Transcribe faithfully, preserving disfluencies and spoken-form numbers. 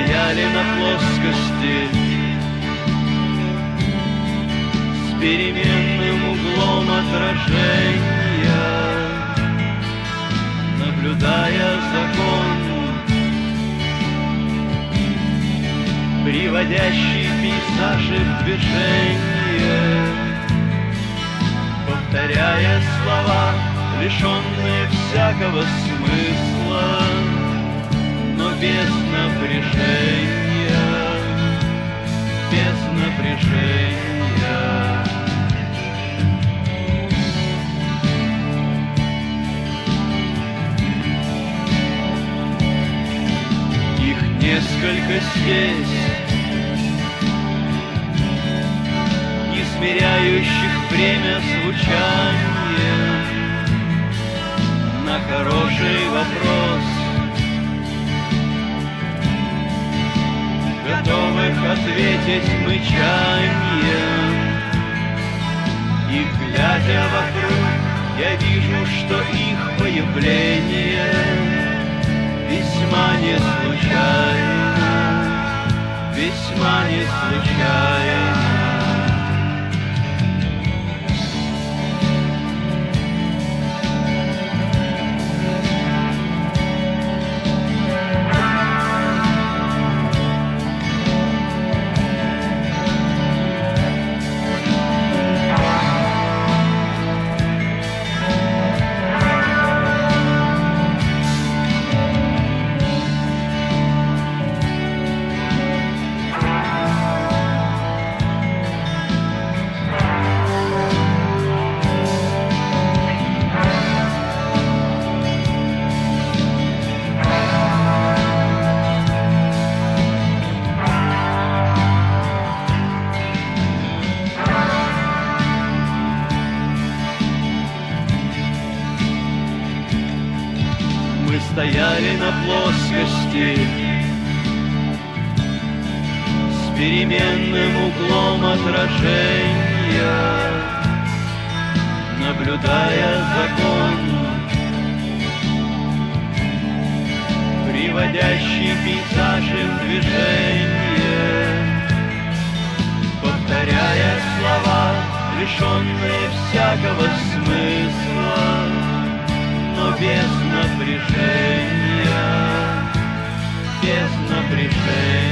стояли на плоскости с переменным углом отражения, наблюдая закон, приводящий пейзажи в движение, повторяя слова, лишенные всякого смысла, но без напряжения, без напряжения. Их несколько здесь, измеряющих время звучанием на хороший вопрос, готовых ответить мычанием. И глядя вокруг, я вижу, что их появление весьма не случайно, весьма не случайно. Мы стояли на плоскости с переменным углом отражения, наблюдая закон, приводящий пейзажи в движение, повторяя слова, лишенные всякого смысла, но без напряжения, без напряжения.